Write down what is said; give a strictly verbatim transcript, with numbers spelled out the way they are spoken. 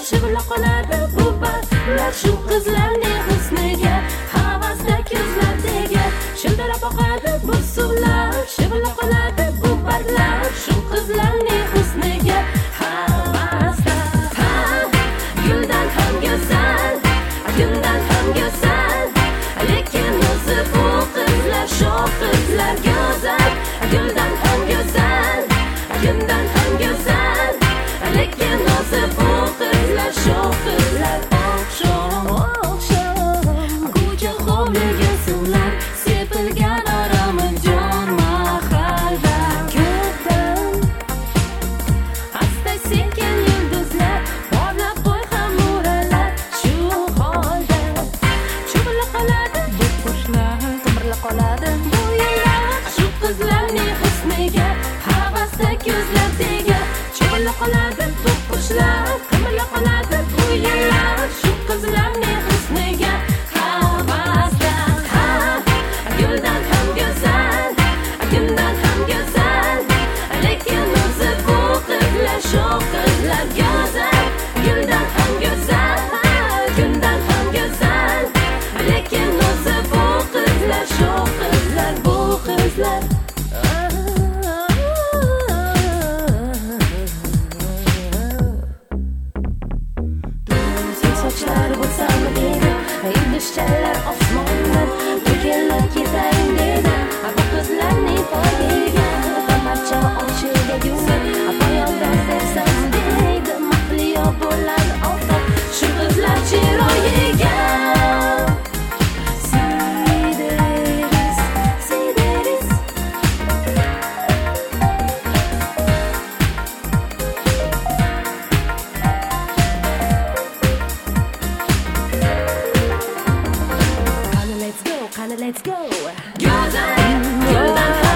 shivillab qoladi bu barglar shu qizlarning husniga havasda ko'zlar tegar shildirab oqadi bu suvlar shivillab qoladi bu barglar shu qizlarning husniga havasda ha guldan ham go'zal guldan ham go'zal lekin o'zi bu qizlar shu qizlar go'zal guldan ham go'zal guldan ham go'zal lekin o'zi bu qizlar shu qizlar oqshom oqshom ko'cha hovliga suvlar sepilgan Oromjon mahalda ko'kdan asta sekin yulduzlar porlab qo'y ham nuralar shu holda cho'milib qoladi bu qushlar qimirlab qoladi bu yillar shu qizlarning husniga havasda ko'zlar tegar cho'milib qoladi bu qushlar qimirlab qoladi bu yillar shu qizlarning husniga havasda ha guldan ham go'zal guldan ham go'zal lekin o'zi bu qizlar shu qizlar go'zal guldan ham go'zal guldan ham go'zal lekin o'zi bu qizlar shu qizlar bu qizlar sochlari bo'lsami deydi yulduzchalar osmondan to'kilib ketayin deydi bu qizlarning poyiga tamarcha oshiga gullar poyondan sevsam deydi mahliyo bo'ladi oftob shu qizlar chiroyiga Sideris, Sideris Qani let's go, qani let's go. Go'zal, guldan